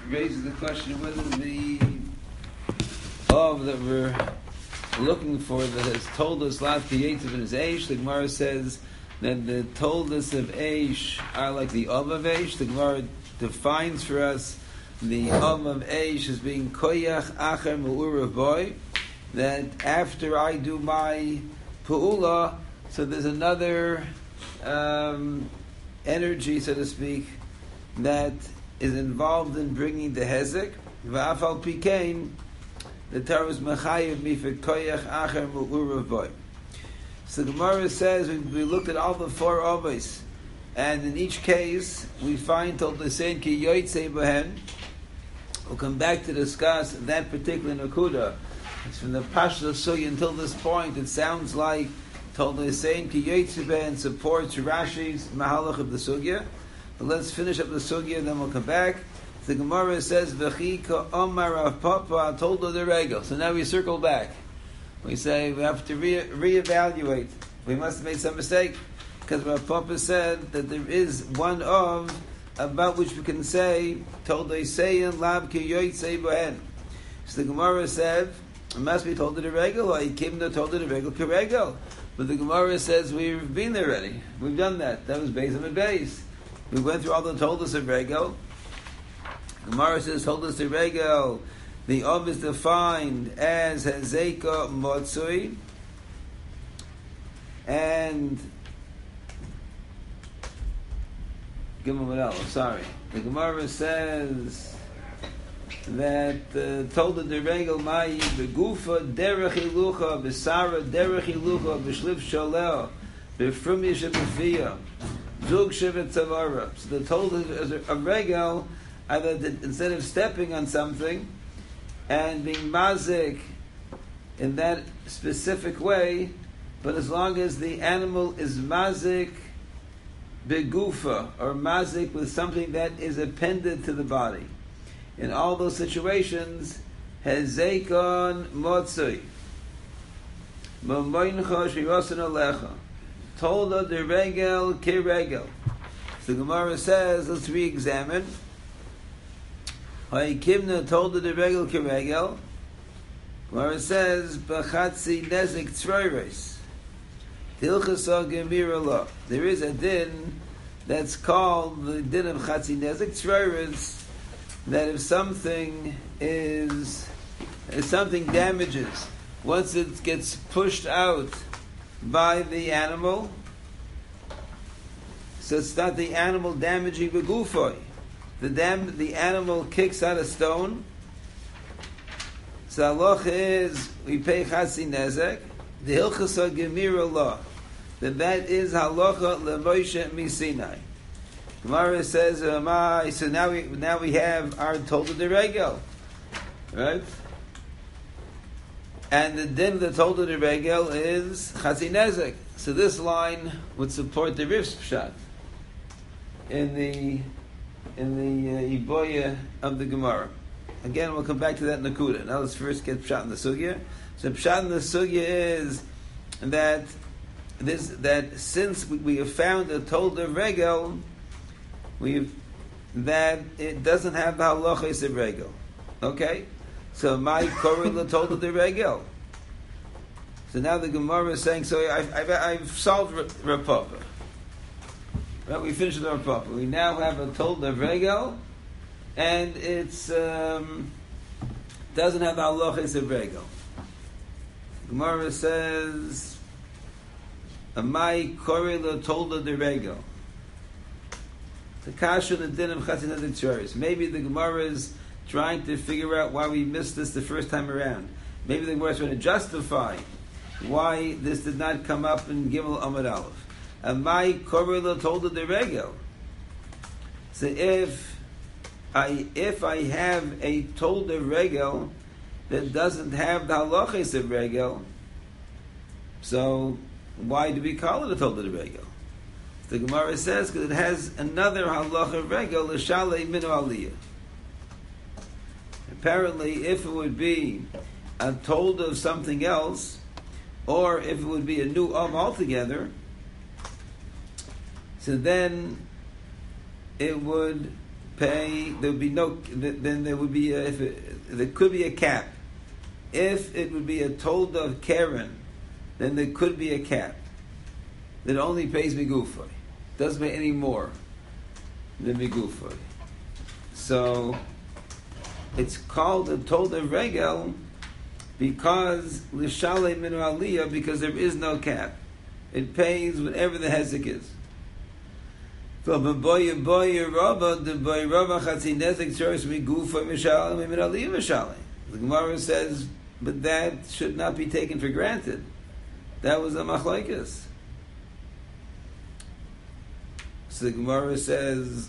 raises the question whether the of that we're looking for that has told us Lav Kiyetzav in his Eish. The Gemara says that the told us of Eish are like the of Eish. The Gemara defines for us the of Eish as being Koyach Acher Me'urav Boy, that after I do my Pu'ula, so there's another energy, so to speak, that is involved in bringing the Hezek. V'afal Pikein, the Torah is Mechayev Mifet Koyach Acher Me'urav Boy. So the Gemara says, we looked at all the four Avos, and in each case, we find Tol Desein Ki Yoytzei Behen. We'll come back to discuss that particular Nakuda. It's from the Pashto Sugya until this point, it sounds like Tol Desein Ki Yoytzei Behen supports Rashi's Mahalach of the Sugya. But let's finish up the Sugya, then we'll come back. The Gemara says, V'chi Omar Rav Papa told her the regel. So now we circle back. We say we have to reevaluate. We must have made some mistake, because Rav Papa said that there is one of about which we can say told they say in lab ki yoytzei bohen. So the Gemara said it must be told the regel, or Ikimna told the regel kiregel. But the Gemara says we've been there already. We've done that. That was based on the base. We went through all the told us of regel. Gemara says told us the regel. The of is defined as Hezeka Motzui, and the Gemara says that told the regel Mayi Begufa Derech Ilucha Besara Derech Ilucha Beshliv Sholeo Befrum Yisha Befia Zug Shivet Tzavara. So the told is a regel, either instead of stepping on something and being mazik in that specific way, but as long as the animal is mazik begufa, or mazik with something that is appended to the body. In all those situations, hezekon motzui, mamoincha shirosan alecha, tolda de regel kiregel. So the Gemara says, let's re-examine. Ha'ikimna told the regel kiregel, where it says b'chatzi nezik tzroiros tilchasa gemira lo. There is a din that's called the din of chatzi nezik tzroiros, that if something damages, once it gets pushed out by the animal, so it's not the animal damaging the gufoi. The animal kicks out a stone. So halacha is we pay chatzi nezek. The hilchasa gemira law, that is halacha leMoshe miSinai. Gemara says, so now we have our told of the regel, right? And the din of the told of the regel is chatzi nezek. So this line would support the Rif's pshat in the Iboya of the Gemara. Again, we'll come back to that Nakuda. Now let's first get Pshat in the Sugya. So Pshat in the Sugya is that since we have found a told of regel, that it doesn't have the halachas of regel. Okay? So my korah told of the regel. So now the Gemara is saying, so I've solved Rav Papa. Right, we finished with our Papa. We now have a told of regel, and it's doesn't have the halachas of regel. Gemara says, "Amai korela told of the regel." The kasha the din of chatzin adiktoris. Maybe the Gemara is trying to figure out why we missed this the first time around. Maybe the Gemara is trying to justify why this did not come up in Gimel Amud Aleph. And my korela told the regel. So if I have a told the regel that doesn't have the halachas of regel, so why do we call it a told the regel? The Gemara says because it has another halacha of regel, l'shalei minu aliyah. Apparently, if it would be a told of something else, or if it would be a new altogether, so then it would pay. There would be no. Then there would be there could be a cap. If it would be a tolda of Karen, then there could be a cap that only pays migufay. Doesn't pay any more than migufay. So it's called a tolda regel because l'shalei min aliyah, because there is no cap. It pays whatever the hezek is. So the Gemara says, but that should not be taken for granted. That was a machlokes. So the Gemara says,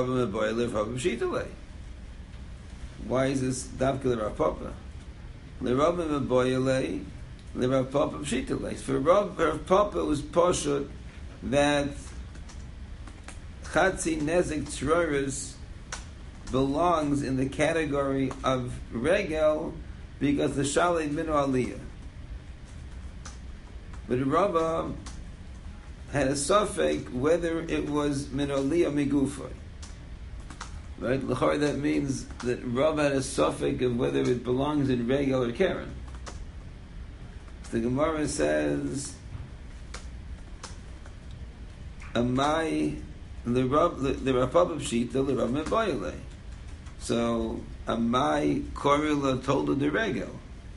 why is this davka l'Rav Papa? For Rav Papa was poshut that Chatzi Nezek Tzroris belongs in the category of regel because the Shalei Minu Aliyah. But Rabba had a suffix whether it was Minu Aliyah Migufay. Right? L'chor, that means that Rabba had a suffix of whether it belongs in regel or Karen. The Gemara says, Amai the Rav Papa Pshita, the Rav Mebayale. So, Amai Korila told the regel.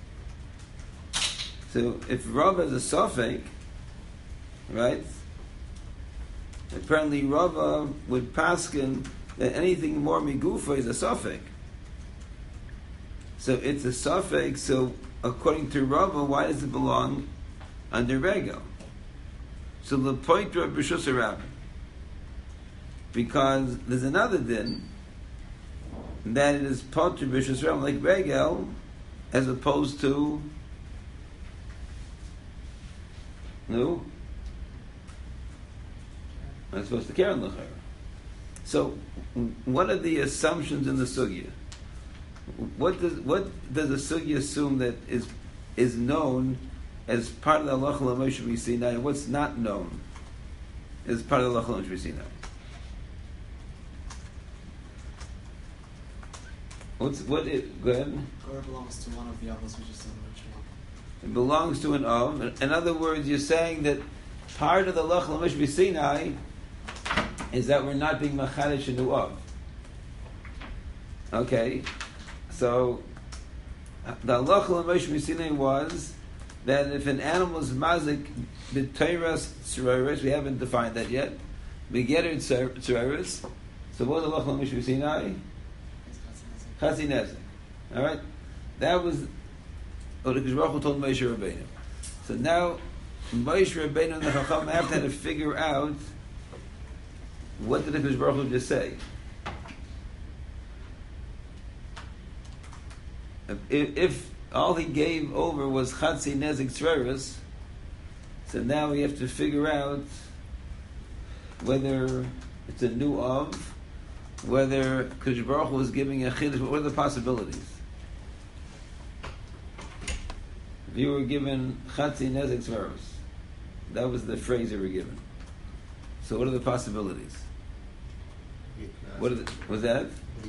So, if Rav has a suffix, right? Apparently, Rav would paskin that anything more migufa is a suffix. So, it's a suffix. So, according to Rav, why does it belong under regel? So, the point of B'Shus Rabbi. Because there's another din that it is pot to B'Shus Rabbi like regel, as opposed to no, as opposed to Karen L'chara. So, what are the assumptions in the sugya? What does the sugya assume that is known as part of the halacha l'Moshe Sinai, and what's not known as part of the halacha l'Moshe Sinai? Go ahead. Gor belongs to one of the others, which is the ritual. It belongs to an of. In other words, you're saying that part of the halacha l'Moshe Sinai is that we're not being machadish a new of. Okay, so the halacha l'Moshe Sinai was that if an animal is mazik b'teiras tzereres, we haven't defined that yet, begetter tzereres. So what was the halacha l'Moshe Sinai? Chatzi Nezek. All right, that was what the Baruch Hu told Moshe Rabbeinu. So now Moshe Rabbeinu and the Chacham have to figure out what did the Baruch Hu just say. If all he gave over was Chatzi Nezek Tzreres, so now we have to figure out whether it's a new of, whether Kodesh Baruch Hu was giving a chiddush. What are the possibilities? If you were given Chatzi Nezek Tzreres, that was the phrase you were given. So what are the possibilities? What was that?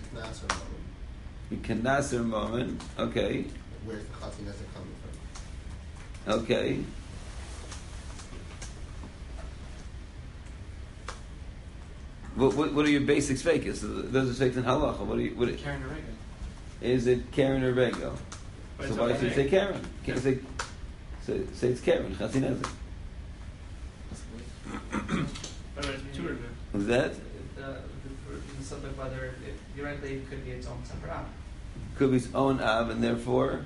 Miknaser moment. Okay. Where's the Chatzi Nezek coming from? Okay. What are your basic fakes? Those are fakes in halacha. Karen or regel. Is it Karen or regel? So why should you say Karen? Can't say it's Karen. Chatzi Nezek. But it's two of them. Was that? The subject whether theoretically it could be its own separate av. Could be its own av, and therefore.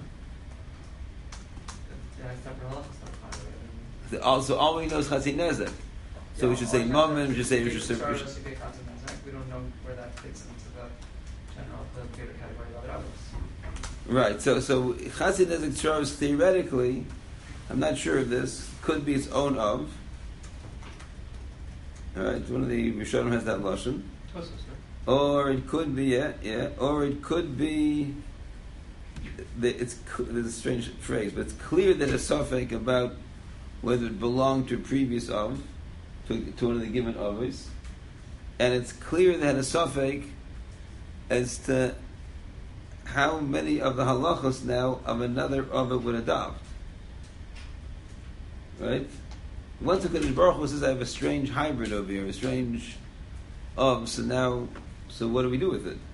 Separate halacha, separate av. Also, all we know is Chatzi Nezek. So we should say Mammon, we should say... We don't know where that fits into the general, the greater category of other avos. Right, so Chatzi Nezek Tzroros, theoretically, I'm not sure of this, could be its own of. Alright, one of the Rishonim has that lashon. Or it could be, or it could be... There's a strange phrase, but it's clear that a suffix about whether it belonged to a previous of, to one of the given others, and it's clear that a suffix as to how many of the halachos now of another Ava would adopt. Right? Once the Kodesh Baruch Hu says, I have a strange hybrid over here, a strange Av, so what do we do with it?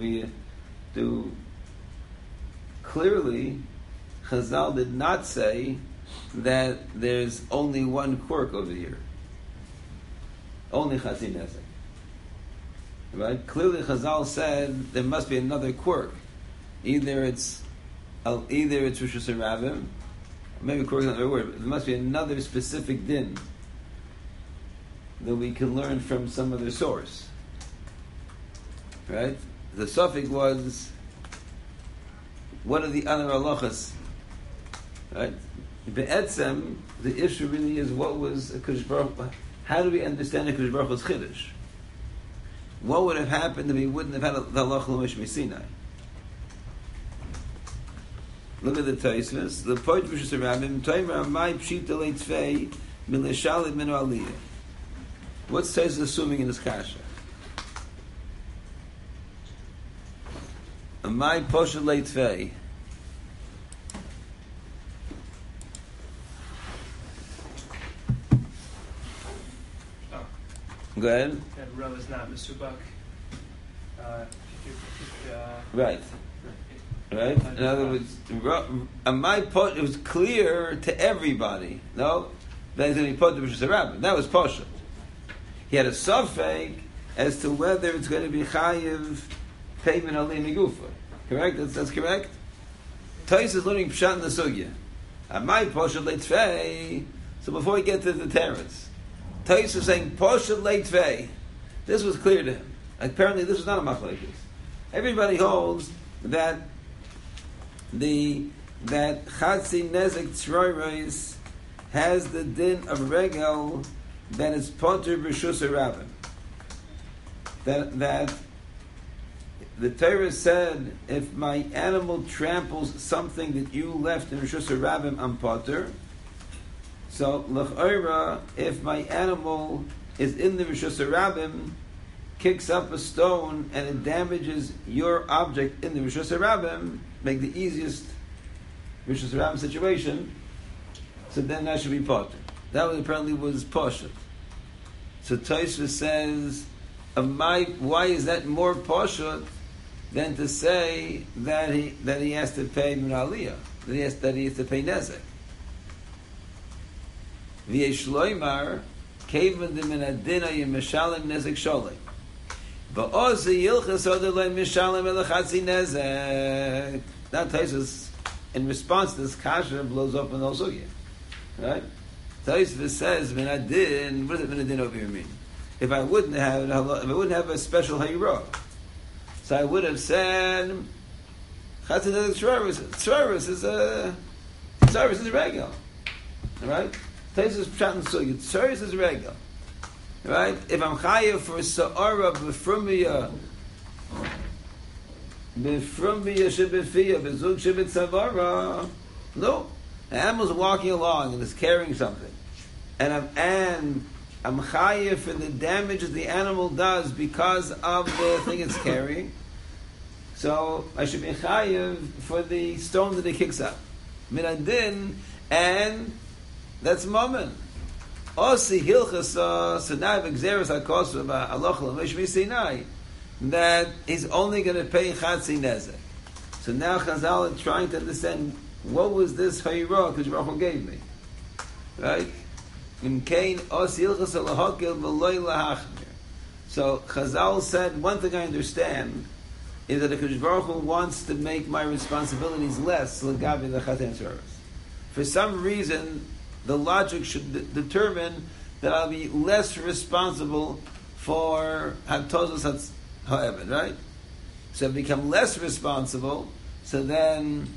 Clearly, Chazal did not say that there's only one quirk over here. Only Chatzi Nezek. Right? Clearly Chazal said there must be another quirk. Either it's Rosh Hashanah, maybe quirk is not the right word, but there must be another specific din that we can learn from some other source. Right? The suffix was, what are the other halachas? Right? Be'etzem, the issue really is what was a Kodesh Baruch Hu, how do we understand a Kodesh Baruch Hu's Chiddush? What would have happened if he wouldn't have had the halacha l'mishmi Sinai? Look at the Tosfos. The point of Rishus Rabbim, Toimer Amai Pshita Leitzvei Mileshalit Minu Aliyah. What's Tosfos assuming in his kasha? Amai Poshet Leitzvei. Go ahead. That row is not Mesubak. Right. Right? In other words, it was clear to everybody, no? That he's going to be put to Rishus Rabbim. That was Poshet. He had a suffix as to whether it's going to be Chayiv payment Ali Migufa. Correct? That's correct? Tais is learning Pshat in the Sugya. Amai Poshet Leitzvei. So before we get to the Teretz, Tais is saying Poshet Leitzvei. This was clear to him. Apparently this was not a machlekes. Everybody holds that that Chatzi Nezek Tzroiros has the din of regel that is poter b'Rishus Rabbim. That the Torah said, if my animal tramples something that you left in Rishus Rabbim, I'm poter. So l'ch'ora, if my animal is in the Rishus Rabbim, kicks up a stone and it damages your object in the Rishus Rabbim, make the easiest Rishus Rabbim situation, so then that should be potter. That was apparently was Poshet. So Tosfos says, why is that more Poshet than to say that he has to pay Min Aliyah, that he has to pay Nezek? V'yesh loymar kevan de min adina yemeshalem nezek sholem. But also Yilchas Odolay Mishalem Elachatzi Nezek. Now Tosfos, in response to this kasha, blows up in Osugya. Right? Tosfos says, Minadin, what does Minadin over here mean? If I wouldn't have a special Hayra, so I would have said, Chatzi Nezek Tzroiros is a regular. Right? Tosfos Pshat in Sugya. Tzroiros is a regular. Right? If I'm chayav for sa'ara b'frumiyah shebefiyah b'zug shebetzavara, no. The animal's walking along and is carrying something, and I'm chayav for the damage that the animal does because of the thing it's carrying. So I should be chayav for the stone that it kicks up. Minadin, and that's moment. Osi hilchasa, so now Xeris HaKosu Aloch L'Mishmi Sinai, that he's only going to pay Chatzi Nezek. So now Chazal is trying to understand, what was this Hayra Kodesh Baruch Hu gave me? Right? In Cain, Osi hilchasa L'Hokil V'Loi L'Hachmir. So Chazal said, one thing I understand is that the Kodesh Baruch Hu wants to make my responsibilities less L'Gabi L'Chaten Service. For some reason, the logic should determine that I'll be less responsible for Hatozos HaEved, right? So I become less responsible, so then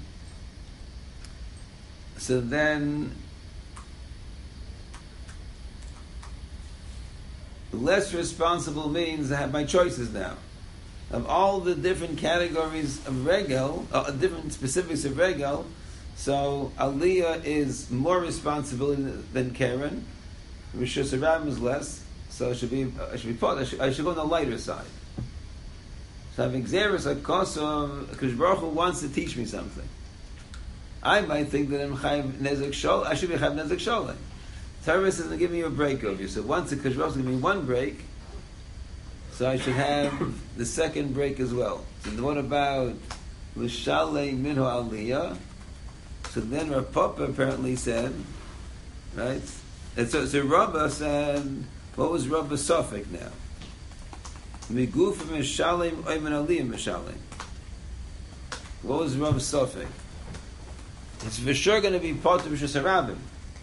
less responsible means I have my choices now. Of all the different categories of regel, different specifics of regel, so Aliyah is more responsibility than Karen. Rishus Rabbim is less, so I should go on the lighter side. So having Xeris HaKosom, Kosh Baruch Hu wants to teach me something. I might think that I'm Chayiv Nezek Shol, I should be Chayiv Nezek Sholem. Torah says, give me a break over you. So once the Kosh Baruch Hu gives me one break, so I should have the second break as well. So what about L'Shalei Minhu Aliyah? So then Rav Papa apparently said, right? And so Rabbah said, what was Rabbah's suffix now? Miguf Mishalim Oyman Aliyah Mishalim. What was Rabbah's suffix? It's for sure going to be part of Rishus HaRabim.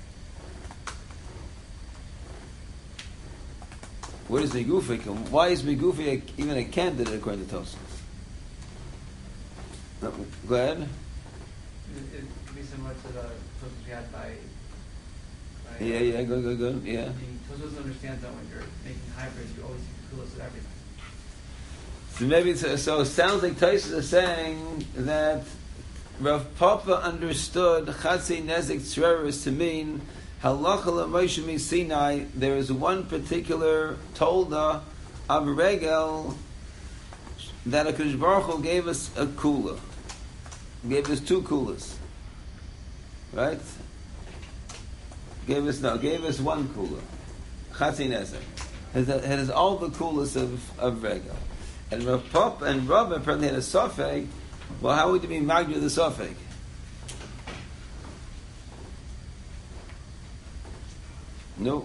What is Migufi? Why is Migufi even a candidate according to Tosfos? No, go ahead. It could be similar to the Tosfos we had by yeah, good, yeah. The Tosfos understands that when you're making hybrids, you always take the coolest of everything. So maybe so it sounds like Tosfos is saying that Rav Papa understood Chatzi Nezek Tzreris to mean Halacha L'Moshe Sinai. There is one particular Tolda of Regel that HaKadosh Baruch Hu gave us a kula. Gave us two kulas. Right? Gave us one kula. Chatzi Nezek. It has all the kulas of Regel. And Rav Papa and Rav apparently had a sofek. Well, how would you be magdu the sofek? No.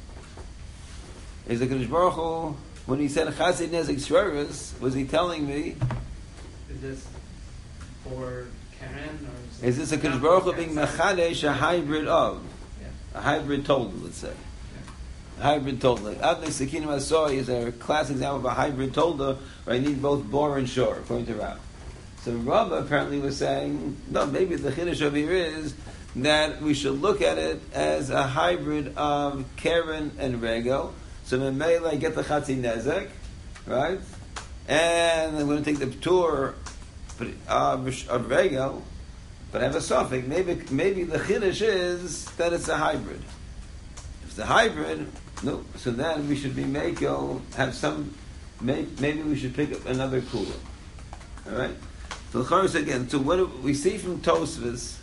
Is the Kadosh Baruch Hu, when he said Chassid Nezek Shreris, was he telling me? Is this for Karen or is this a Kadosh Baruch Hu being mechadesh a hybrid of? Yeah. A hybrid told, let's say. Yeah. A hybrid told. Adnei Sekinim Asoi is a classic example of a hybrid tolda where I need both bor and shor, according to Rav. So Rabbah apparently was saying, no, maybe the chiddush over here is that we should look at it as a hybrid of Karen and Regel. So Memele, I get the Chatzi Nezek, right? And I'm going to take the tour of Regel, but I have a suffix. Maybe the chiddush is that it's a hybrid. If it's a hybrid, no. So then we should be Mekel, have some, maybe we should pick up another kula. All right? So the Chavis again, so what do we see from Tosfos,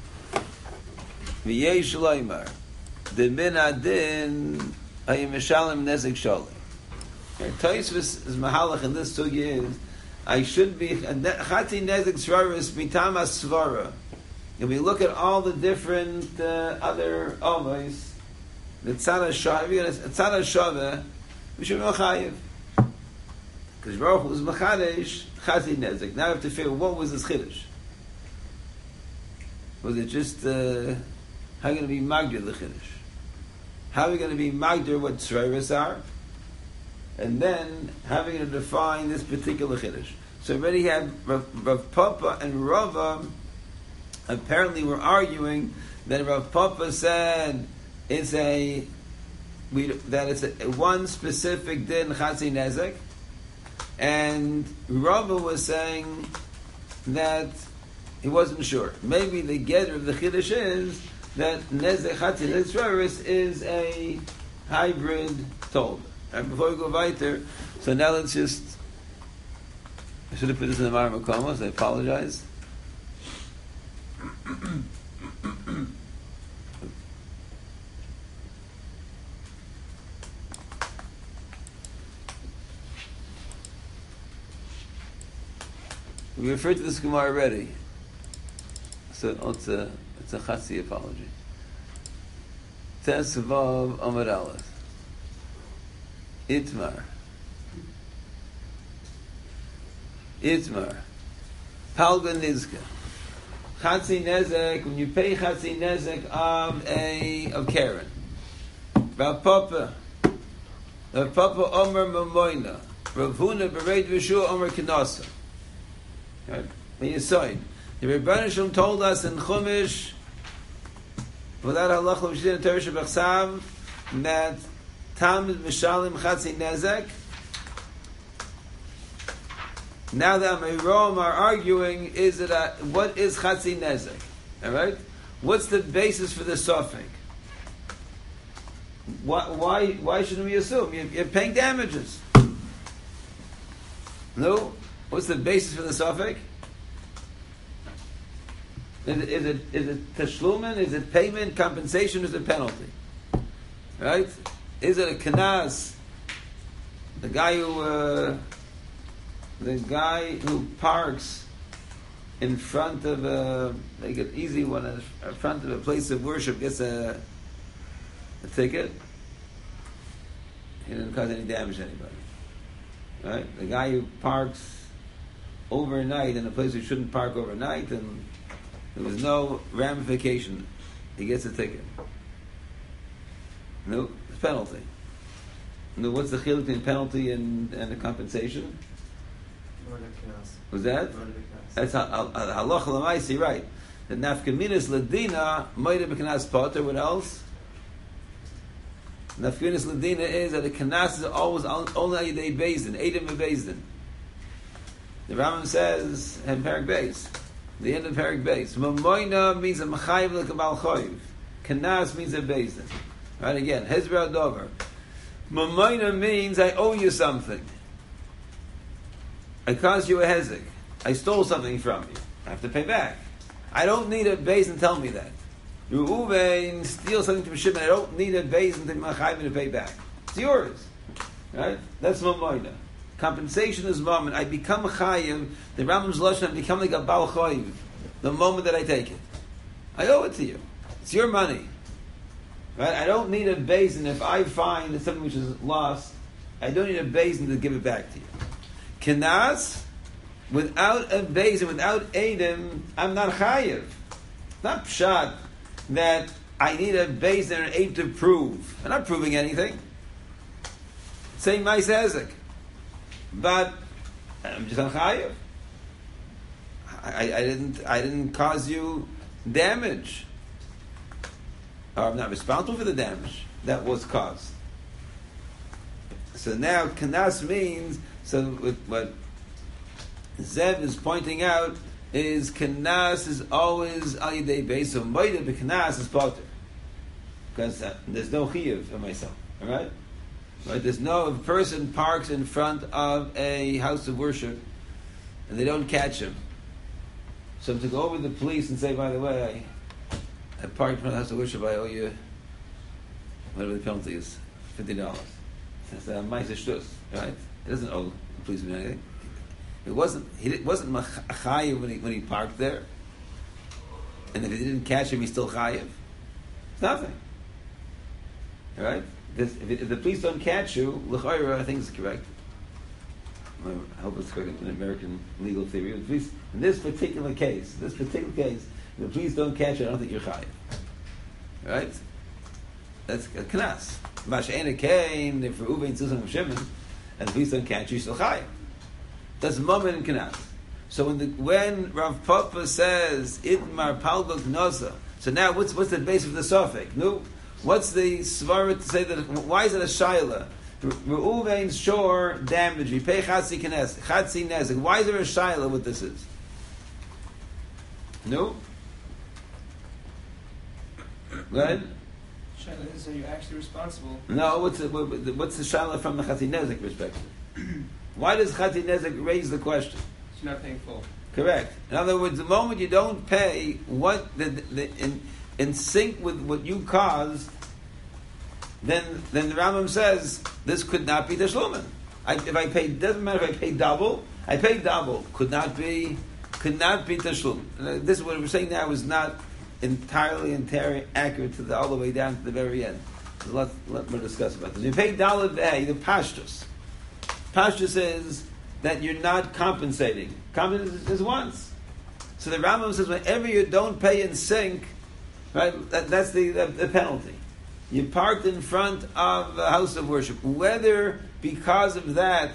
V'yesh loymar, the min adin hayim mishalim nezek sholem. Tosfos is mahalach in this sugya is, I should be chati nezek shraris mitama svara. If we look at all the different other omos, the tzad shava, we should be mechayiv. Because Baruch Hu was mechadesh chati nezek. Now I have to figure what was this chiddush. Was it just how are you going to be magdir the chiddush? How are we going to be magdir what tzreiros are? And then how are we going to define this particular chiddush? So already had Rav Papa and Rava apparently were arguing that Rav Papa said it's a one specific din chati nezek. And Rava was saying that he wasn't sure. Maybe the getter of the chiddush is that nezek chati nezek is a hybrid told. And before we go weiter, so now let's just. I should have put this in the Mar Makomos. I apologize. We referred to this Gemara already, so it's a Chatzi apology. Tes Vav Amar Aleph Itmar Palga Nizka Chatzi Nezek. When you pay Chatzi Nezek of Karen, Rav Papa Omer Mamoina, Rav Huna Bereid V'Shua Omer Kinasa. Right? The Rebbeinu Shalom told us in Chumash, without halacha l'mshin Torah shebechsav, that Talmud Mishalim Chatzi Nezek. Now the Amayrom are arguing, what is Chatzi Nezek? All right, what's the basis for the suffix? Why shouldn't we assume you're paying damages? No. What's the basis for the suffix? Is it tashlumen? Is it payment, compensation? Is it penalty? Right? Is it a kanas? The guy who parks in front of make it easy one, in front of a place of worship gets a ticket. He didn't cause any damage to anybody. Right? The guy who parks overnight in a place he shouldn't park overnight, and there was no ramification, he gets a ticket. No, it's penalty. No, what's the chiluk between penalty and the compensation? Was that? That's halacha l'maisi, right? The nafkaminas ladina moida b'kanas potter. What else? Nafkaminas ladina is that the kanas is always only a beis din, edim beis din. The Rambam says in Perek Beis, the end of Perek Beis, mamoina means a machayiv l'kabal choyiv. Kanas means a beis din. Right again, hezber adover. Mamoina means I owe you something. I caused you a hezek. I stole something from you. I have to pay back. I don't need a beis and tell me that. Reuven steals something from Shimon. I don't need a beis and to pay back. It's yours. Right? That's mamoina. Compensation is moment. I become chayiv. The Rambam's lashon, I become like a bal chayiv. The moment that I take it, I owe it to you. It's your money. Right? I don't need a beis, and if I find that something which is lost, I don't need a beis to give it back to you. Kenas, without a beis and without edim, I'm not chayiv. Not pshat that I need a beis and an eid to prove. I'm not proving anything. Same ma'aseh hezek. But I'm just on chayiv. I didn't cause you damage. Or I'm not responsible for the damage that was caused. So now kanas means, so what Zev is pointing out is kanas is always al yidei beis, so moida b'kanas is potter. Because there's no chiyuv for myself. Alright? Right? There's no, if a person parks in front of a house of worship and they don't catch him. So to go over to the police and say, by the way, I parked in front of the house of worship, I owe you whatever the penalty is, $50. That's a ma'aseh shtus, right? He doesn't owe the policeman anything. He wasn't chayiv when he parked there. And if he didn't catch him, he's still chayiv. It's nothing. Right? If the police don't catch you, l'chayra, I think it's correct. I hope it's correct in American legal theory. The police, in this particular case, if the police don't catch you, I don't think you're chayiv. Right? That's a knas. Masha'ena came, if Reuven steals something from Shimon, and the police don't catch you, you're still chayiv. That's moment in knas. So when Rav Papa says Idmar Palbak Nosa, so now what's the base of the suffix? No, what's the svara to say that? Why is it a shaila? Reuven's shore damage. We pay chatzi nezek. Why is there a shaila? What this is? No. Go ahead. Shaila is, are you actually responsible? No. What's the shaila from the chatzi nezek perspective? Why does chatzi nezek raise the question? You're not paying full. Correct. In other words, the moment you don't pay what in sync with what you caused, then the Rambam says this could not be tashlumin. If I pay, doesn't matter if I pay double. I paid double. Could not be tashlumin. This is what we're saying now is not entirely accurate to all the way down to the very end. There's a lot more to discuss about this. You pay daled the pashtus. Pashtus is that you're not compensating. Compensation is once. So the Rambam says whenever you don't pay in sync, right? That's the penalty. You parked in front of a house of worship. Whether because of that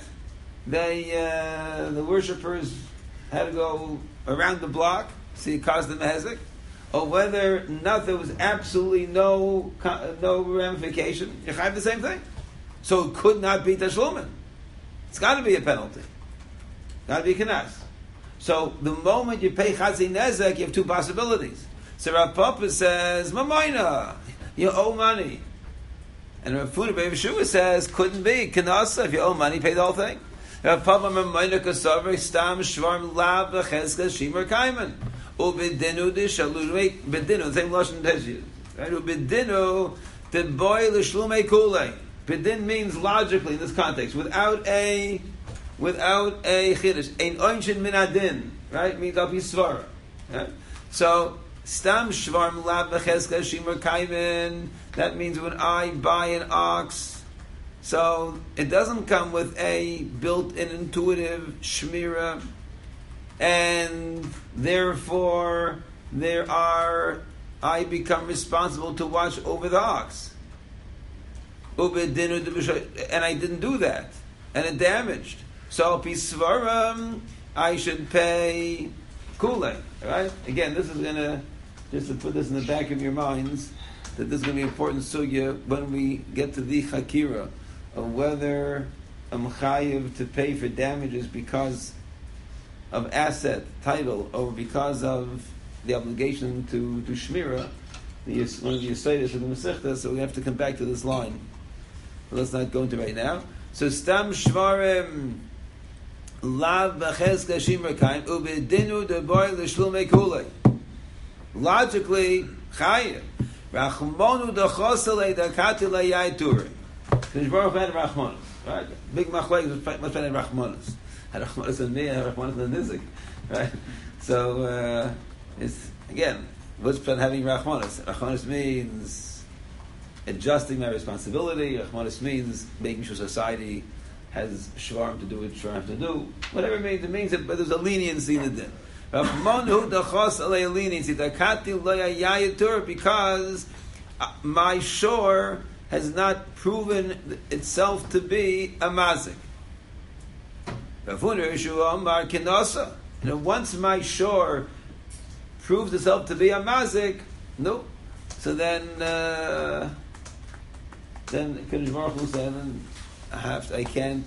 the worshippers had to go around the block, so you caused them a hezek, or whether there was absolutely no ramification, you have the same thing. So it could not be tashlumin. It's got to be a penalty. Got to be kanas. So the moment you pay chatzi nezek, you have two possibilities. So Rav Papa says, mamoina, you owe money. And Rav Funa B'Yeshua says, couldn't be. Kanasa, if you owe money, pay the whole thing. Rav Papa Mamayna Kasavar Stam Shvarm Lav V'Chezkel Shimur Kaiman. Ubedinu Dishalumei Bedinu. Same lashon Teshiyah. Right? Ubedinu the boy l'shlumei kulei. Bedin means logically in this context without a chiddush. Ein oinshin min adin. Right? Means al pi svara. Right? So stam shvarm lav v'chezkel shimur kaimen. That means when I buy an ox, so it doesn't come with a built-in intuitive shmira, and therefore I become responsible to watch over the ox. And I didn't do that, and it damaged. So al pi svaram, I should pay kulei. Right? Again, this is gonna just to put this in the back of your minds that this is going to be important sugya when we get to the chakira of whether I'm chayiv to pay for damages because of asset, title, or because of the obligation to shmira, one of the yesodis of the Masechta, so we have to come back to this line. But let's not go into it right now. So, stam shvarim lav b'chezkel shimur kaim ubedinu deboy l'shlumei kulei. Logically, chayiv. Rachmonu dechosel edakati layai turi. Because Baruch had Rachmanus, right? Big machlek must have Rachmanus. Had Rachmanus and me, had Rachmanus and Nizik, right? So it's again, what's having Rachmanus? Rachmanus means adjusting my responsibility. Rachmanus means making sure society has shvarim to do what shvarim have to do. Whatever it means that but there's a leniency in the din. Because my shore has not proven itself to be a mazik. And once my shore proves itself to be a mazik, no. So then Kadosh Baruch Hu said, I can't.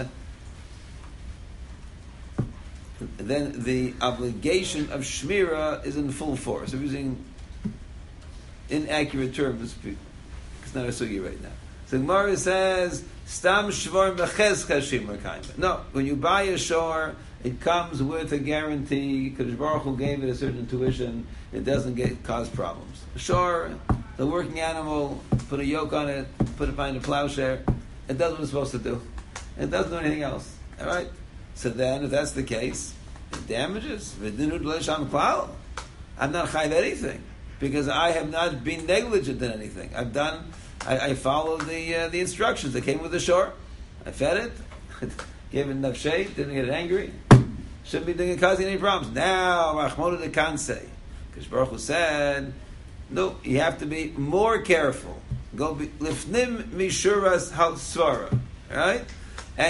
Then the obligation of shmira is in full force. I'm using inaccurate terms. It's not a sugi right now. So Gemara says, "Stam shvar b'chezkel shimur kaima." No, when you buy a shore, it comes with a guarantee. Kadosh Baruch Hu gave it a certain intuition. It doesn't cause problems. A shore, the working animal, put a yoke on it, put it behind a plowshare. It does what it's supposed to do. It doesn't do anything else. All right. So then, if that's the case, it damages. I'm not chayiv anything because I have not been negligent in anything. I followed the instructions that came with the shore. I fed it, gave it enough shade, didn't get angry. Shouldn't be doing it causing any problems. Now, Rachmonu de Kansei, because Baruch Hu said, no, you have to be more careful. Go lifnim mishuras halsvara, right? So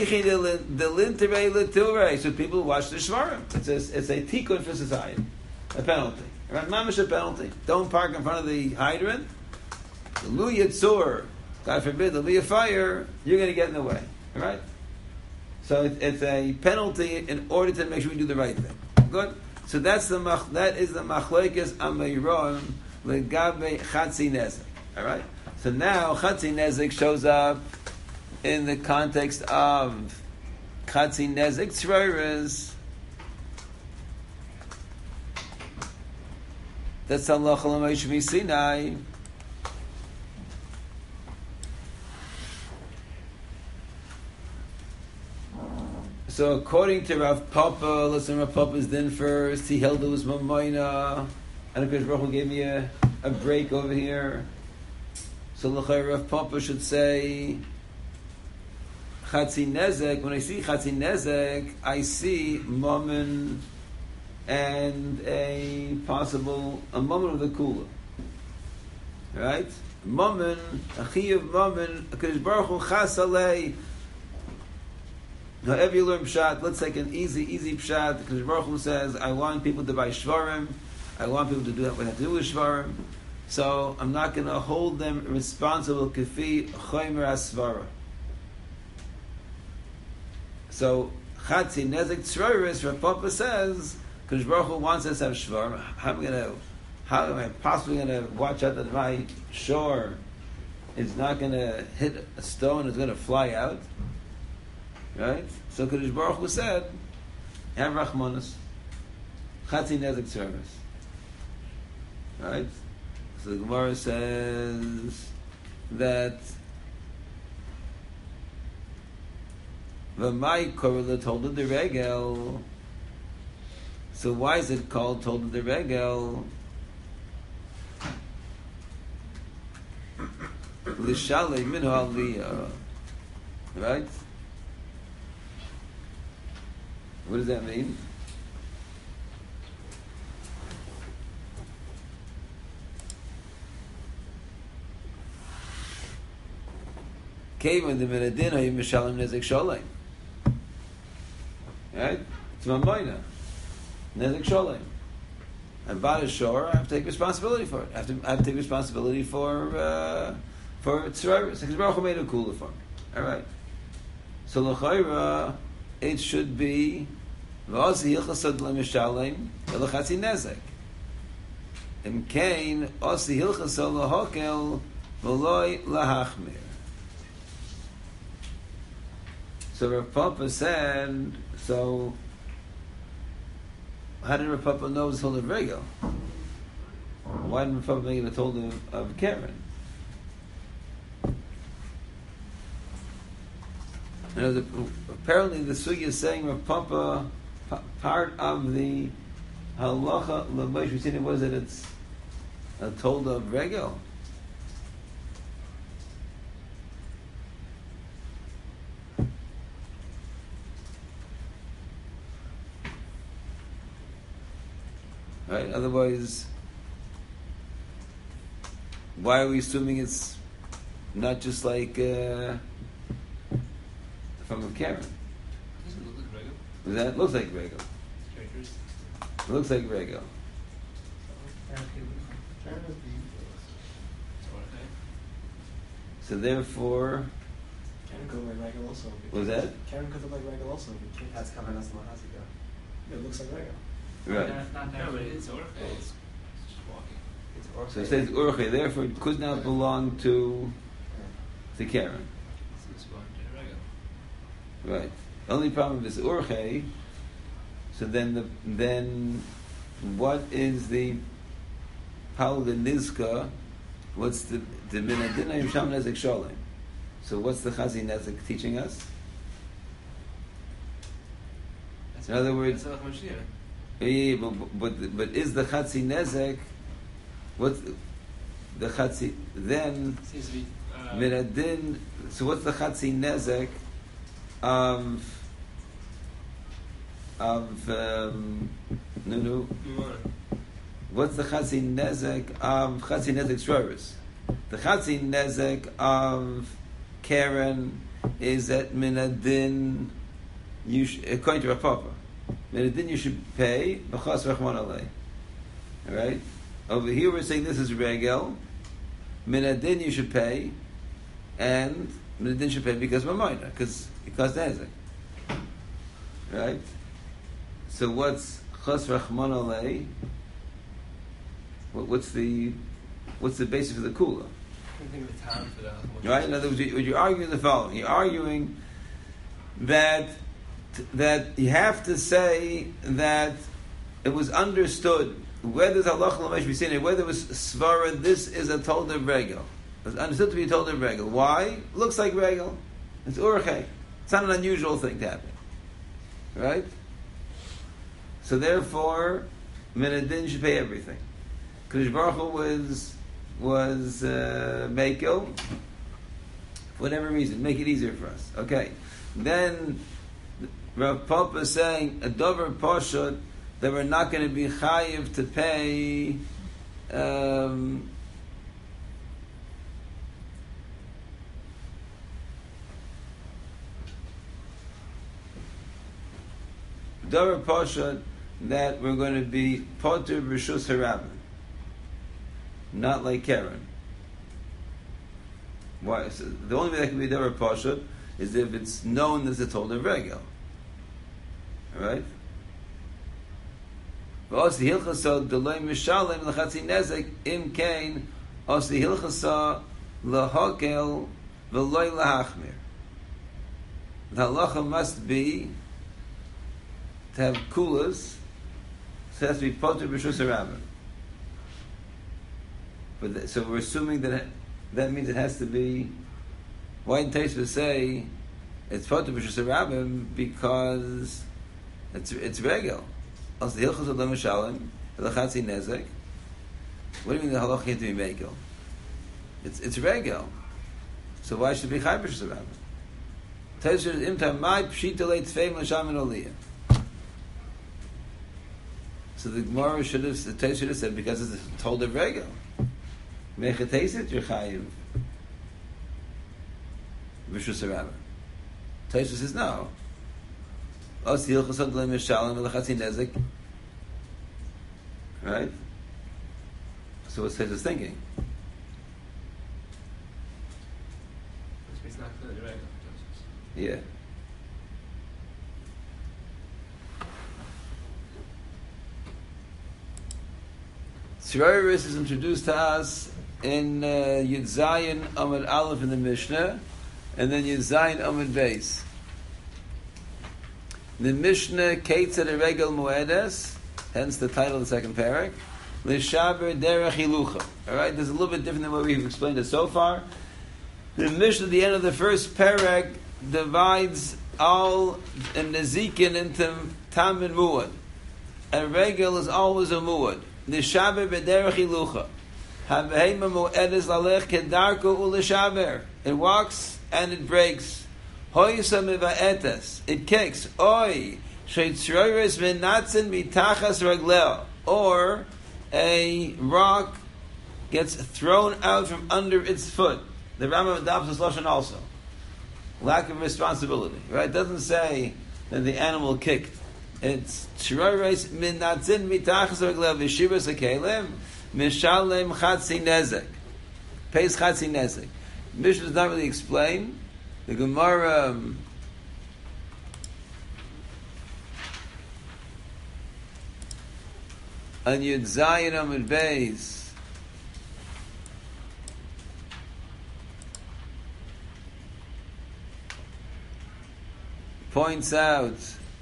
people watch the shvarim. It's a tikkun for society, a penalty. Right? Mamish a penalty. Don't park in front of the hydrant. The lu yitzur, God forbid, there'll be a fire. You're going to get in the way. All right. So it's a penalty in order to make sure we do the right thing. Good. So that is the machlekes ameiron legabe chatzi nezek. All right. So now chatzi nezek shows up in the context of Chatzi Nezek Tzroiris. That's Allah Chalamaysh Sinai. So according to Rav Papa, listen, Rav Papa's din first. He held it was Mamayna. And Akash Baruch Hu gave me a break over here. So Rav Papa should say Chatzi Nezek. When I see Chatzi Nezek, I see Mammon and a Mammon of the Kula. Right? Mammon, a Chiyav Mammon, Akash Baruch Hu Chas Alei. However you learn Pshat, let's take an easy Pshat, because Baruch Hu says, I want people to buy Shvarim, I want people to do what they have to do with Shvarim, so I'm not going to hold them responsible Kefi Choymer Asvara. So, Chatzi Nezek Tzroiris, Rav Papa says, because Baruch Hu wants us to have Shvarim, how am I possibly going to watch out that my shore is not going to hit a stone, it's going to fly out? Right? So Kadosh Baruch Hu said, have Rachmanis. Chatzi Nezek service. Right? So the Gemara says that V'mai korela told the regel. So why is it called told the regel? L'shalei min ha'aliyah. Right? What does that mean? Kevin the minadin hayim mishalim nezek sholem. Right? It's mamoina. Nezek sholem. I bought a shore. I have to take responsibility for it. I have to take responsibility for tzraris. Because Baruch Hu made a kula for me. All right. So l'chayra, it should be v'osi hilchasad l'mishalem elachatzi nezek. Imkain osi hilchasad l'hokel v'loi lahachmir. So Rav Papa said, so how did Rav Papa know it was told of Regel? Why didn't Rav Papa make it a told of Karen? Apparently the Sugya is saying Rav Papa, part of the halacha l'maish we've seen it was that it's a told of Regel. Right? Otherwise, why are we assuming it's not just like from a Karen? Doesn't look like Regel. That looks like Regel. Strangers. It looks like Regel. So therefore, Karen could look like Regel also. was that? Karen could look like Regel also. That's Kavanas Mahasika. It looks like Regel. Right. It's not No, but actually. it's Orche. It's just walking. It's Orche. So it says Urche, therefore it could not belong to Karen. It's belonging to Regel. Right. The only problem is Urche. So then what is the Paul the Nizka? What's the Minadina Yisham Nezek Sholem? So what's the Chazi Nezek teaching us? In other words, That's Halach Mashiach. yeah, but is the Chatzi Nezek? What's the Chatzi then? Seems to be. Minadin. So what's the Chatzi Nezek of no? What's the Chatzi Nezek of Chatzi Nezek Shroris? The Chatzi Nezek of Karen is that Minadin. According to Rav Papa, Minadin you should pay b'chas rachman alei. All right. Over here we're saying this is regel. Minadin you should pay, and Minadin should pay because mamayna, because it costs nezek. Right. So what's chas rachman alei? What's the basis for the kula? I think of the time for the Halach Mashiach. Right. In other words, you're arguing the following. You're arguing that you have to say that it was understood whether it's halacha l'maish b'sinei, whether it was svara, this is a told of regel. It's understood to be a told of regel. Why? Looks like regel. It's urche. It's not an unusual thing to happen. Right? So therefore, Minadin should pay everything. Kadosh Baruch Hu was Mekel, for whatever reason, make it easier for us. Okay. Then Rav Papa is saying a dover pashut that we're not going to be chayiv to pay dover pashut that we're going to be poter b'shus harabim, not like Karen. Why? So the only way that can be dover pashut is if it's known as a told of regel. Alright? V'osi hilchasa d'loi mishalem l'chatzi nezek im kain osi hilchasa l'hokel v'loi l'hachmir. the halacha must be to have kulas, so it has to be poter b'shus harabim. But so we're assuming that means it has to be. Why didn't Tosfos say it's poter b'shus harabim? Because it's regel. Also the hilchos of l'mishalim, l'chatzi nezek. What do you mean the halacha can't be regel? It's regel. So why should it be chai b'shus harabim? Tosfos is imtam my pshita leit tfeim l'sham and oliyah. So the Gemara should have said because it's told of regel. Mechatesit you're chayiv b'shus harabim. Tosfos says no. Os hilchos ad l'mishalim v'lechatzi nezek. Right? So what's Tosfos thinking? It's not clearly right. Yeah. Tzroiris is introduced to us in Yud Zayin Amud Aleph in the Mishnah, and then Yud Zayin Amud Beis. The Mishnah Keitzad Regel Moedes, hence the title of the second parak, L'Shaber Derech Hilucha. All right, this is a little bit different than what we've explained it so far. The Mishnah at the end of the first parak divides all Nezikin into Tam and Muad. And Regel is always a Muad. L'Shaber B'derech Hilucha. Ha'behema Moedes Lalech Kedarko U'L'Shaber. It walks and it breaks. Hoysa Miva'etes. It kicks. Oy. Sheitzroiris Menatzin Mitachas Ragleo. Or a rock gets thrown out from under its foot. The Rambam adopts this lashon also. Lack of responsibility. Right? It doesn't say that the animal kicked. It's Shroiris Menatzin Mitachas Ragleo V'shibas HaKelim Mishalem Chatzi Nezek. Pays Chatzi Nezek. Mishnah does not really explain. The Gemara on Yud Zayin Amud Beis points out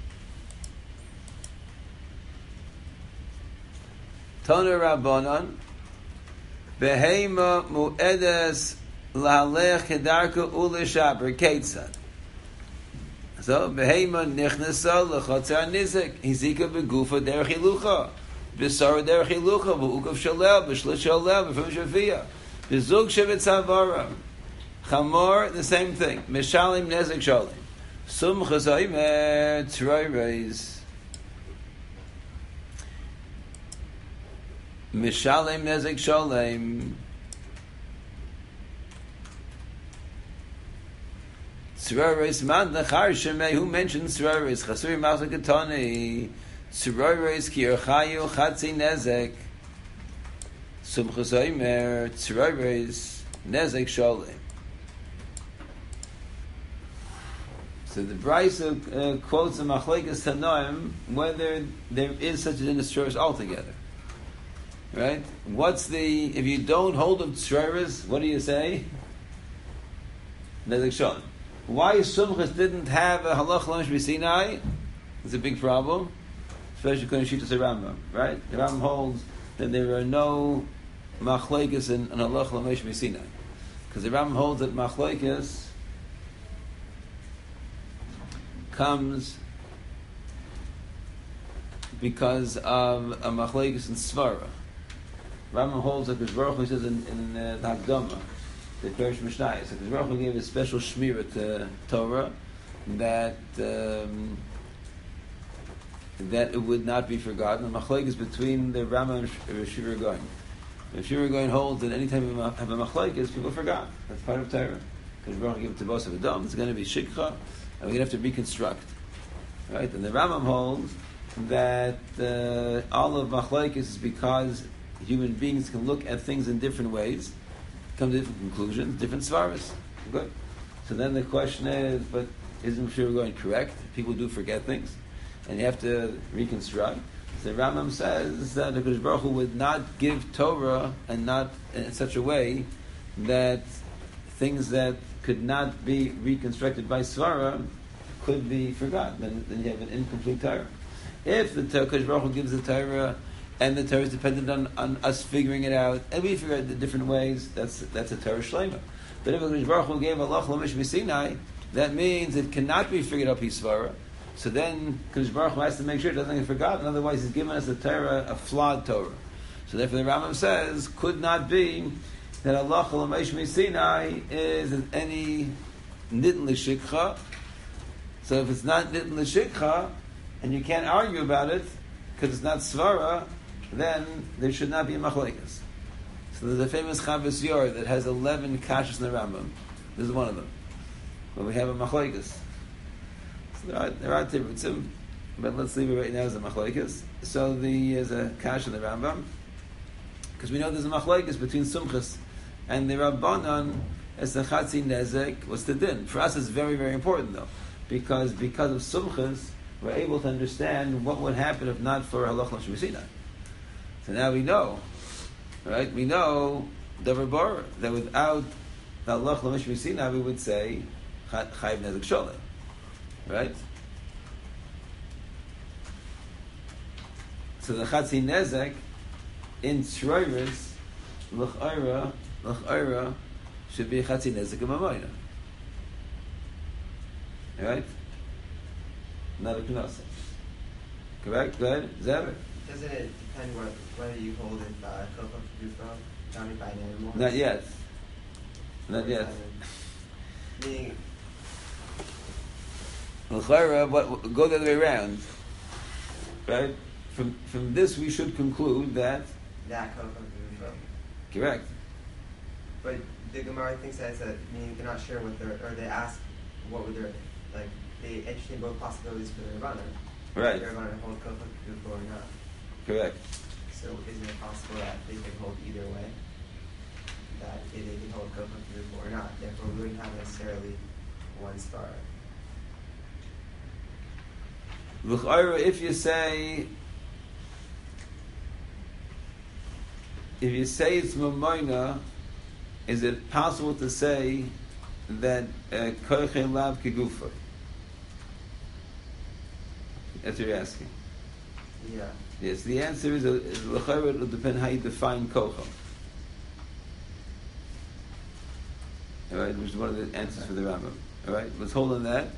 Tana Rabbanan Behema Mu'edes L'halech Kedarka U'L'Shaber Keitzad. So Behema Nichnasa L'Chotzer Nizek Hizika Begufa Derech Hilucha B'Sara Derech Hilucha B'Ukav Shalel B'Shlish Shalel B'Fim Shaviyah B'Zug Shevet Savara Chamor, the same thing. Mishalim Nezek Shalim Sum Chazaymer Tzroireis Mishalim Nezek Shalim Tzroireis Man Nachar Shemei. Who mentions Tzroireis? Chasuri Machzor Ketani Tzroireis Ki Yerchayu Chatzi Nezek Sum Chazaymer Tzroireis Nezek Shalim. So the Brisa quotes the Machlekes Tanoim whether there is such a din as Tzroireis altogether. Right? If you don't hold of Tzroireis, what do you say? Nezek Shalim. Why Sumchas didn't have a halach l'mish b'Sinai? It's a big problem, especially according to Shittas Rambam. Right? The Rambam holds that there are no machlekes in halach l'mish b'Sinai, because the Rambam holds that machlekes comes because of a machlekes in Svara. Rambam holds that because Baruch Hu says in the Hakdama, the Perish Mishnayos, so because Baruch Hu gave a special shmira to Torah that that it would not be forgotten. The machlekes between the Rama and Shiva Goin. If Shiva Goin holds that any time you have a machlekes, people forgot. That's part of Torah. Because Baruch Hu gave it to Bos of Adam, it's going to be shikha, and we're going to have to reconstruct. Right? And the Rambam holds that all of machlekes is because human beings can look at things in different ways, come to different conclusions, different svaras. Good. So then the question is, but isn't Shiva Goin correct? People do forget things, and you have to reconstruct. So the Rambam says that the Baruch Hu would not give Torah and not in such a way that things that could not be reconstructed by svara could be forgotten. Then you have an incomplete Torah. If the Kodesh Baruch Hu gives the Torah and the Torah is dependent on us figuring it out, and we figure out the different ways, that's a Torah Shlema. But if the Kodesh Baruch Hu gave Allah L'Mish B'Sinai, that means it cannot be figured out Pisvara. So then Kodesh Baruch Hu has to make sure it doesn't get forgotten. Otherwise, He's given us a Torah, a flawed Torah. So therefore, the Rambam says, could not be that Allah L'Mish B'Sinai is any Nitn L'Shikcha. So if it's not Nitn L'Shikcha, and you can't argue about it, because it's not Svara, then there should not be a Machlekes. So there's a famous Chavos Yor that has 11 kashas in the Rambam. This is one of them. But we have a Machlekes. So there are Tirutzim, but let's leave it right now as a Machlekes. So there's a kash in the Rambam, because we know there's a Machlekes between Sumchas and the Rabbanon as the Chatzi Nezek. What's the din? For us it's very, very important though, because of Sumchas, we're able to understand what would happen if not for Halach L'Mish B'Sinai. So now we know, right? We know Davar Bar, that without the Halach L'Mish B'Sinai, we would say Chayiv Nezek Sholem, right? So the Chatzi Nezek in Shroiris L'ch'ayra should be a Chatzi Nezek of Mamoina, right? Not a Knossos. Correct? Go ahead. Zever. Doesn't it depend whether you hold it Kofa Gufa, bounded by an animal? Not yet. Not yet. Meaning, L'chayra, go the other way around. Right? From this we should conclude that... that Kofa Gufa. Correct. But the Gemara thinks that, meaning they're not sure what or they ask what would their, like, they entertain both possibilities for the Rebbeinu. Right. The Rebbeinu hold Kofa Gufa or not. Correct. So isn't it possible that they can hold either way? That they can hold Kofa Gufa or not. Therefore, we wouldn't have necessarily one star. L'chayra, if you say it's Mamoina, is it possible to say that Koichin Lav Kegufa? That's what you're asking. Yeah. Yes, the answer is l'chayra, it will depend how you define kocha. All right, which is one of the answers for the Rambam. All right, let's hold on that.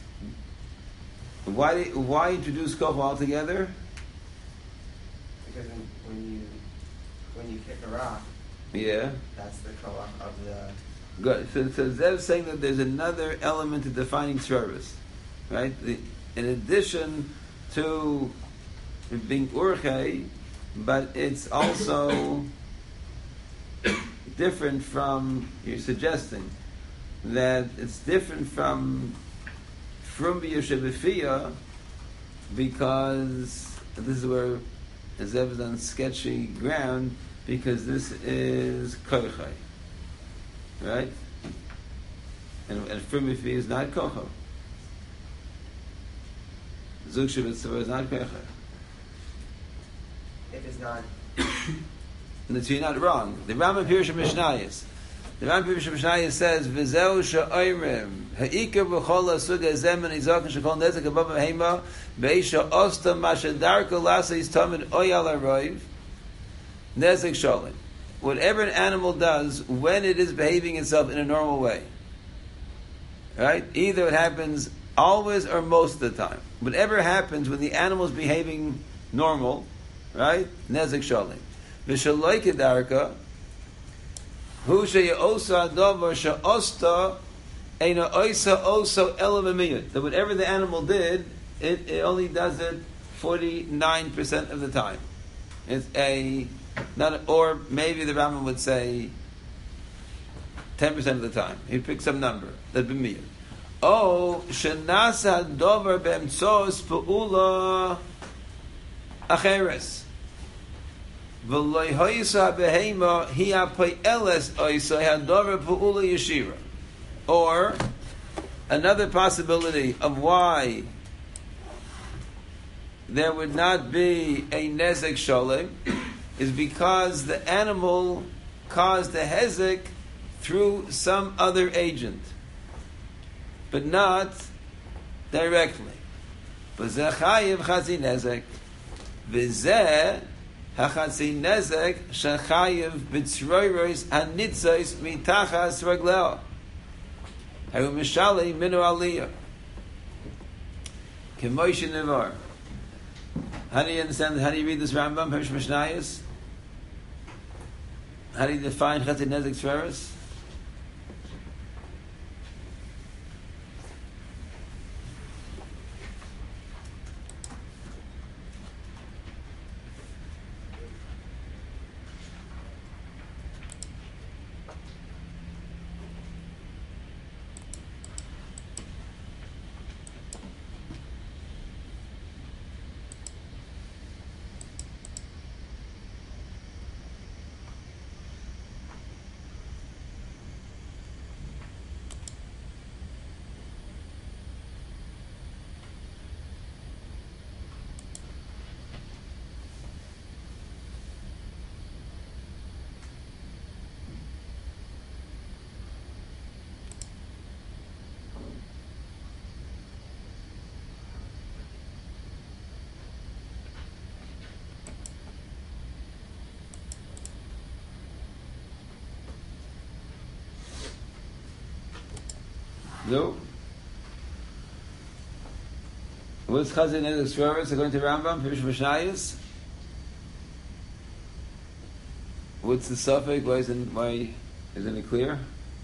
Why introduce kocha altogether? Because when you kick a rock, Yeah. that's the koach of the. Good. So Zev's saying that there's another element to defining tzraris, right? In addition to being urchei, but it's also different from, you're suggesting, that it's different from b'yoshabifiyah, because this is where Zev is on sketchy ground, because this is kochai, right? And from b'yoshabifiyah is not kochai. Zug Shabbat is not kochai. If it's not. And so you're not wrong. The Rambam Pirush Mishnayos. The Rambam Pirush Mishnayos says, "V'zeu she'orim ha'ikar b'chol ha'suga zemen izaken shekol nezek above hema be'isha osta mashadarka lasa yistamid oyal aroiv nezek sholim." Whatever an animal does when it is behaving itself in a normal way, right? Either it happens always or most of the time. Whatever happens when the animal is behaving normal, right? Nezek sholim. V'shaloi kedarka hu she'yosa davar she'osta eina oisa oso ela v'miyut. That whatever the animal did, it only does it 49% of the time. It's or maybe the Rambam would say 10% of the time. He'd pick some number. That'd be miyut. Oh, shenasa davar be'emtzos pe'ula acheres. Or another possibility of why there would not be a nezek sholem is because the animal caused the hezek through some other agent, but not directly. But Zeh Chayiv Chatzi Nezek. V'zeh HaChatzi Nezek Shechayiv B'tzroiros HaNitzos Mitachas Ragleo. Haru Mishali Minu Aliyah. K'moish Nevar. How do you understand? How do you read this Rambam? Pirish Mishnayos? How do you define Chatzi Nezek Tzroiros? No. What's Chatzi Nezek Tzroiros according to Rambam? Pirish Mishnayos. What's the suffix? Why isn't it clear?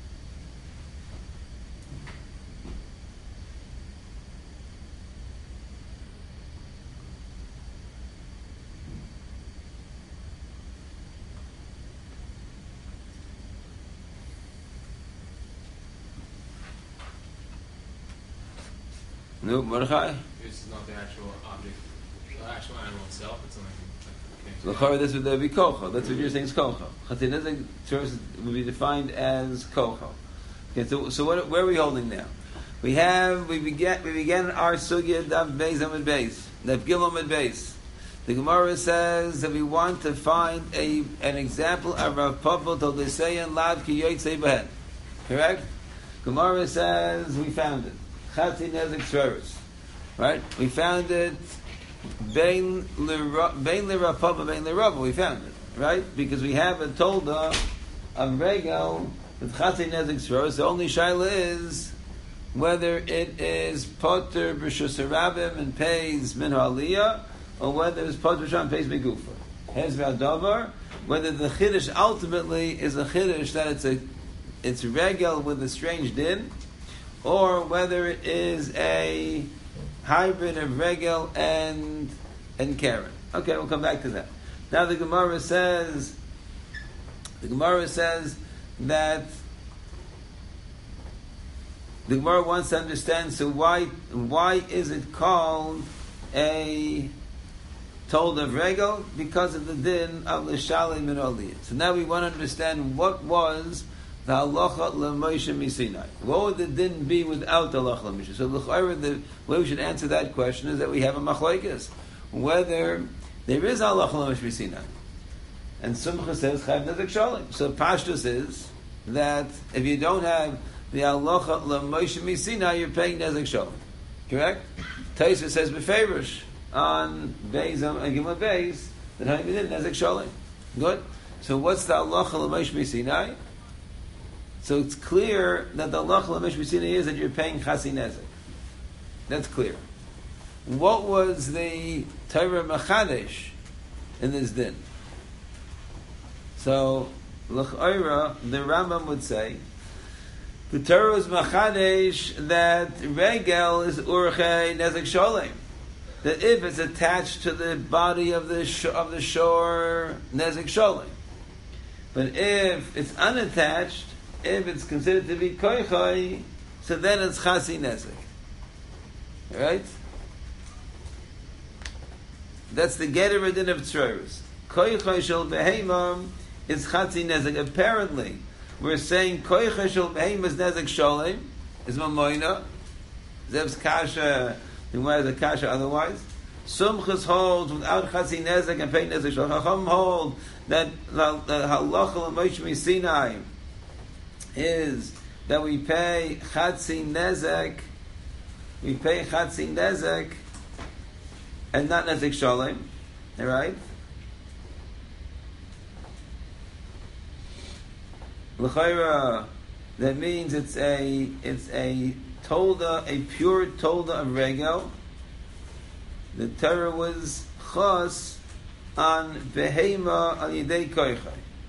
No, Mordechai. It's not the actual object, the actual animal itself. It's something So l'chara, this would be kocha. That's what you're saying is kocha. Chatzi Nezek Tzroiros would be defined as kocha. Okay, so where are we holding now? We began our sugya Daf Beis Amud Beis, Daf Gimel Amud Beis. The Gemara says that we want to find an example of Rav Papa told Liseyan Lav Ki Yotzei Behen. Correct? Gemara says we found it. Chatzi Nezek Tzroiros. Right? We found it Bein L'Rav Papa, Bein L'Rava. We found it. Right? Because we have a tolda of Regel with Chatzi Nezek Tzroiros. The only shaila is whether it is Potter B'Shus Rabim and pays Min Aliyah, or whether it's Potter B'Shus and pays Megufa. Hez V'Adavar, whether the Chiddush ultimately is a Chiddush that it's Regel with a strange din, or whether it is a hybrid of Regel and Karen. Okay, we'll come back to that. Now the Gemara says that the Gemara wants to understand, so why is it called a told of Regel? Because of the din of L'Shalei Min Aliyah. So now we want to understand what was the halacha l'Moshe Misinai. What would the din be without the halacha l'Moshe? So the way we should answer that question is that we have a machlokes whether there is halacha l'Moshe Misinai. And Sumcha says Chayav Nezek Shalom. So Pashtus is that if you don't have the halacha l'Moshe Misinai, you're paying Nezek Shalom. Correct? Taisa says beferish on Beis and Gimel Beis that Hanim did Nezek Shalom. Good. So what's the halacha l'Moshe Misinai? So it's clear that the halacha l'Moshe Misinai is that you're paying Chatzi Nezek. That's clear. What was the Torah Machadesh in this din? So l'ch'oira, the Rambam would say the Torah is Machadesh that Regel is Urchei Nezek Sholem. That if it's attached to the body of the shore, Nezek Sholem. But if it's unattached, if it's considered to be Koichai, so then it's Chatzi Nezek. Right? That's the Getter Din of Tzroiros. Koichai Shel Behemam is Chatzi Nezek. Apparently, we're saying Koichai Shel Behemam is Nezek Sholem, is Mamoina. Zev's Kasha, why is the Kasha otherwise? Sumchus holds without Chatzi Nezek and paying Nezek Sholem. Chacham hold that halacha l'Moshe is that we pay Chatzi Nezek we pay Chatzi Nezek and not Nezek Shalem. All right? L'chayra, that means it's a tolda, a pure tolda of regel. The Torah was chas on behema al yidei koichai.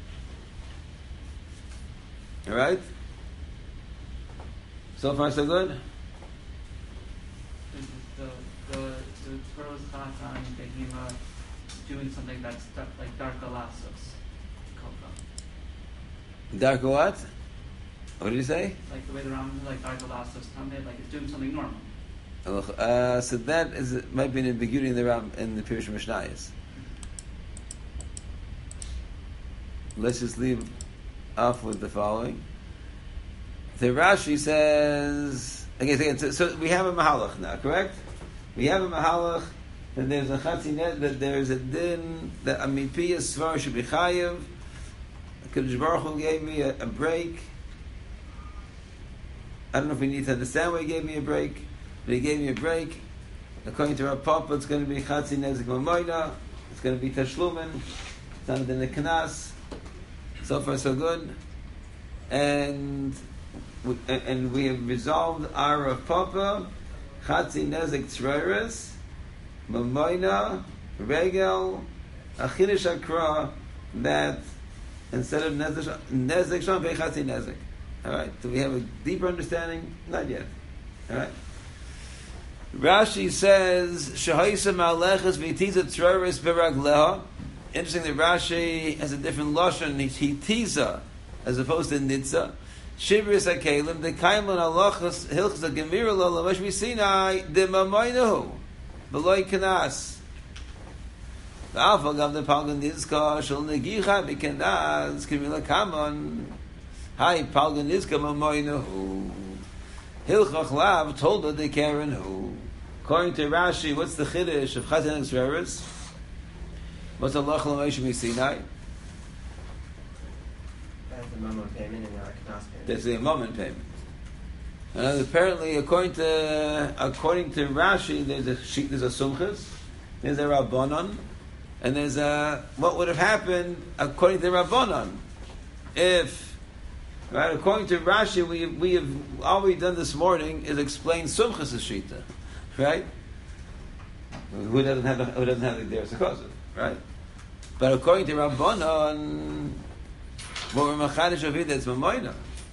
All right. So far, so good. The Torah was chas on behema doing something that's like dark alasos. Dark what? What did you say? Like the way the Ram like dark alasos tamid, like it's doing something normal. So that might be an ambiguity in the Ram in the Pirush Mishnayos. Let's just leave off with the following. The Rashi says, again, so we have a mahalach now, correct? We have a mahalach that there's a chatzinet, that there's a din that a mipiyah svar should be chayiv. Kadosh Baruch Hu gave me a break. I don't know if we need to understand why he gave me a break, but he gave me a break. According to Rav Papa, it's going to be Chatzi Nezek Mamoina, it's going to be Tashlumen, it's not in the Knas. So far, so good. And we have resolved our Rav Papa, Chatzi Nezek Tzreres, Mamoina, Regel, Achilish Akra, that instead of Nezek Shalom, pay Chatzi Nezek. All right. Do we have a deeper understanding? Not yet. All right. Rashi says Shahaisa Ma'aleches V'Tiza Tzreres Beragleha. Interesting that Rashi has a different lashon. He tiza as opposed to nitza. Shibris Hakelim the Kaimon Alachas Hilchas Gemira Lo Lamash Sinai the Mamaynahu Beloy Kanas. The Alpha Gav the Palgan Nizka Shal Negicha B'Kanas Kimila Kamon. Hi, Palgan Nizka Mamaynahu. Hilchach Lav told her the Karen who. According to Rashi, what's the chiddush of Chazan Tzreres? What's Allah L'Moshe Sinai? That's the moment payment and not a knas payment. That's the moment payment. And apparently, according to Rashi, there's a sumchus, there's a rabbanon, and there's a what would have happened according to Rabbanon if, right? According to Rashi, we have all we've done this morning is explain sumchus shita, right? Who doesn't have the Deres HaKosov, right? But according to Rabbanon, what we're machadish of it, that's mamoina.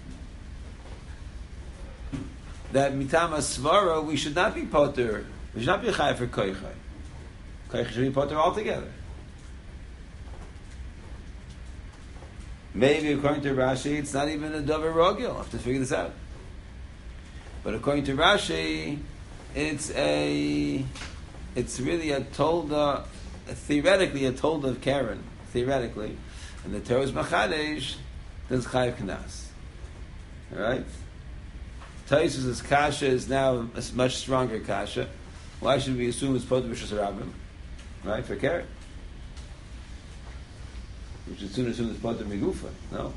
That mitam asvara, we should not be potter. We should not be chayav for koichai. Koichai should be potter altogether. Maybe according to Rashi, it's not even a davar rogil. I'll have to figure this out. But according to Rashi, it's really a tolda, theoretically a tolda of Karen, theoretically. And the Torah's Machadesh does Chayav Knas. Alright? Taisus' kasha is now a much stronger kasha. Why should we assume it's Potter B'Shus Rabbim? Right? For Karen. We should soon assume it's Potter Migufa. No?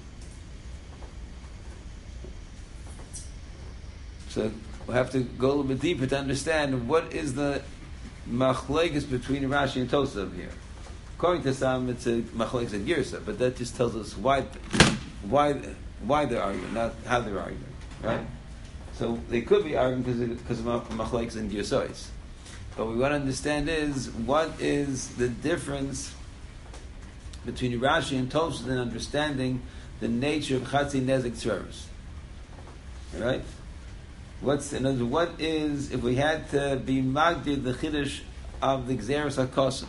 So we'll have to go a little bit deeper to understand what is the machlekes between Rashi and Tosaf here. According to some, it's a machlekes and Girsa, but that just tells us why they're arguing, not how they're arguing, right? So they could be arguing because of machlekes and Girsois. But what we want to understand is what is the difference between Rashi and Tosaf in understanding the nature of Chatzi Nezek Tzreres. Right? What is, if we had to be magdir the chiddush of the Gzeres HaKosov,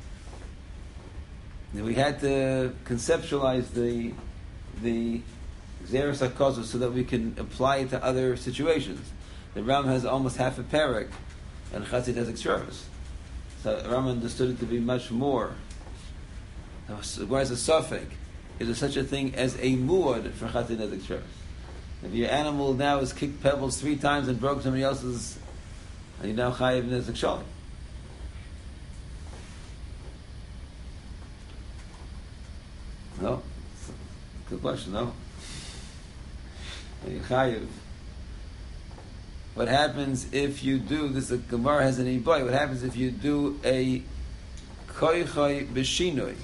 if we had to conceptualize the Gzeres HaKosov so that we can apply it to other situations. The Ram has almost half a parak and Chatzi Nezek Tzreres. So Ram understood it to be much more. Whereas a suffix, is there such a thing as a muad for Chatzi Nezek Tzreres? If your animal now has kicked pebbles 3 times and broke somebody else's, and you now chayiv nezek shalom. No? Good question, no? You chayiv. What happens if you do this? The Gemara has an iboy. What happens if you do a koichoi b'shinoi?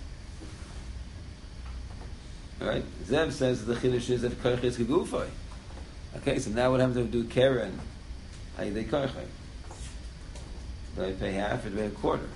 Right? Zev says the chiddush is that koichoi is kegufoi. Okay, so now what happens if we do keren? How you do koichoi? Do I pay half or do I pay a quarter?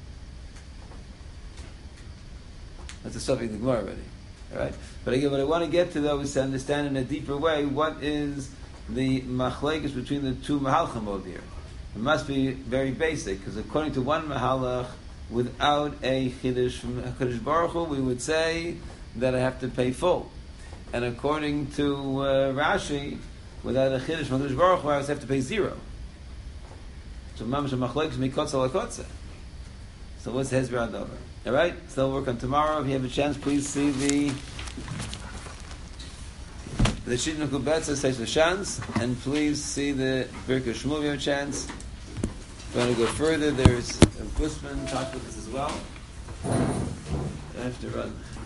That's a subject of the Gemara already. All right? But again, what I want to get to though is to understand in a deeper way what is the machlekes between the two mahalchim over here. It must be very basic, because according to one mahalach, without a chiddush from HaKadosh Baruch Hu, we would say that I have to pay full. And according to Rashi, without a chiddush from HaKadosh Baruch Hu, I have to pay zero. So mamash machlekes mikotza lakotza. So what's Hezbollah Dover? All right, so we'll work on tomorrow. If you have a chance, please see the Shidduch Kubetza says the Shans, and please see the Birka Shmuel if you have a chance. If you want to go further, there's a Busman talks with us as well. I have to run.